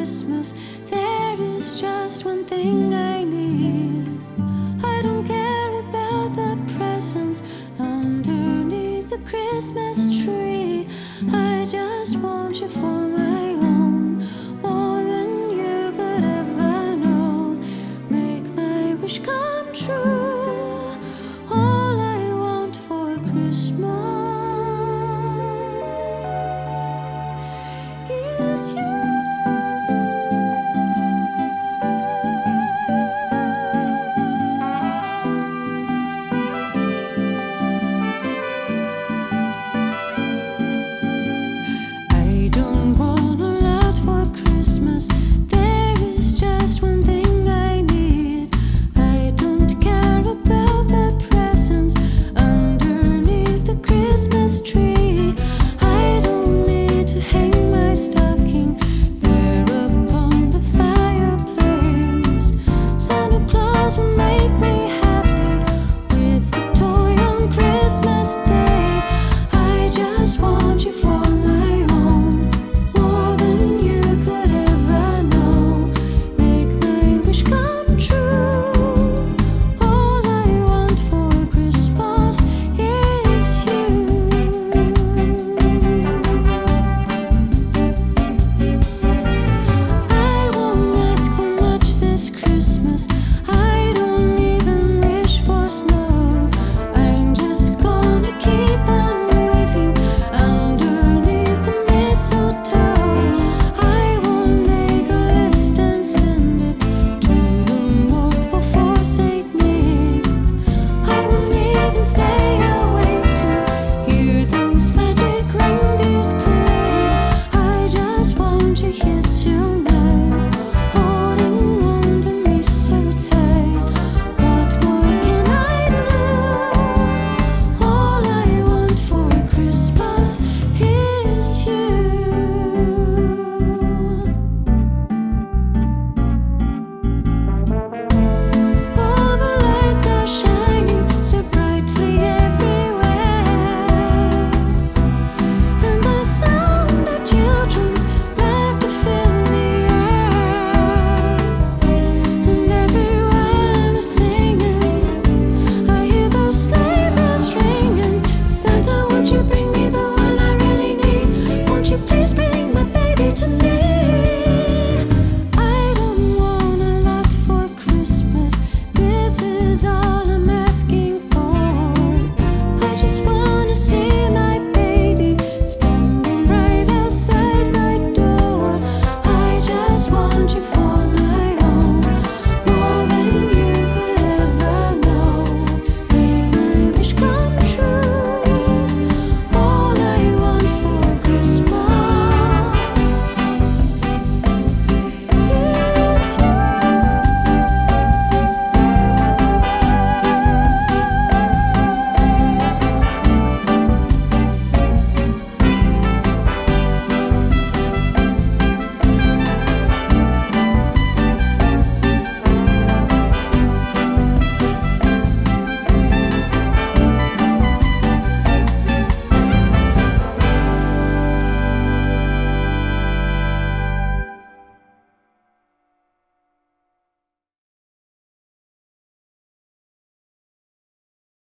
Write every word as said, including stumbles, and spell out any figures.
Christmas, there is just one thing I need. I don't care about the presents underneath the Christmas tree. I just want you for my own, more than you could ever know. Make my wish come true. All I want for Christmas is you. All I'm asking for, I just wanna see